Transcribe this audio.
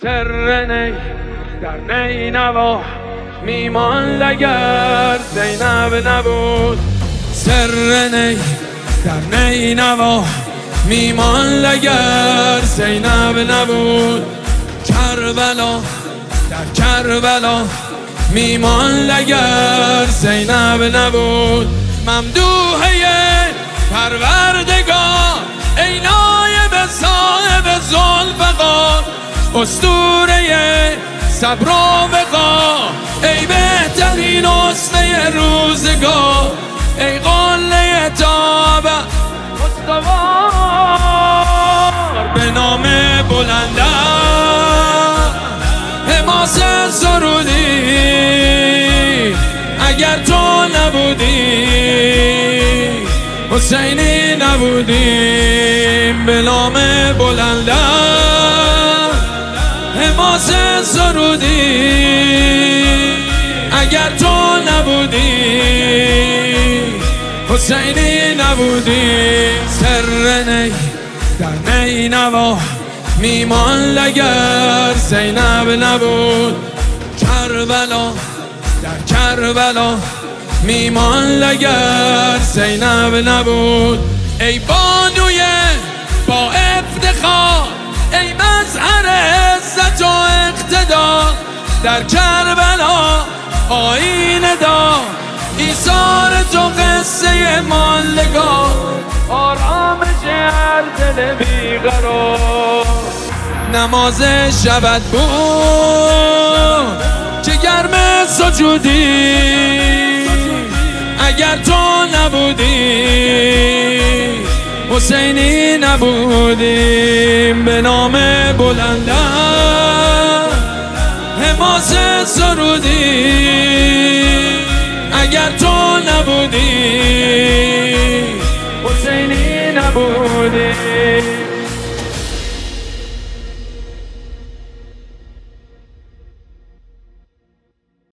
سر نی در نینوا میماند اگر زینب نبود. سر نی در نینوا میماند اگر زینب نبود. کربلا در کربلا میماند اگر زینب نبود. ممدوحه پروردگار ای نایب صاحب ذوالفقار، اسطوره صبر و وقار ای بهترین حسنه روزگار، ای قله تاب مصطفی به نام بلندر حماس سرودی. اگر تو نبودی حسینی نبودیم، به نام بلندر حماس سرودی. اگر تو نبودی حسینی نبودی. سر نی در نینوا میماند اگر زینب نبود. کربلا در کربلا میماند اگر زینب نبود. ای بانوی با افتخار ای مظهر عزت و اقتدار، در کربلا آیین دار ایثار تو قصه ماندگار، آرامش هر دل بیقرار. نماز شبت بود که گرم سجودی، اگر تو نبودی حسینی نبودیم، به نام بلندر حماس سرودی. اگر تو نبودی حسینی نبودی.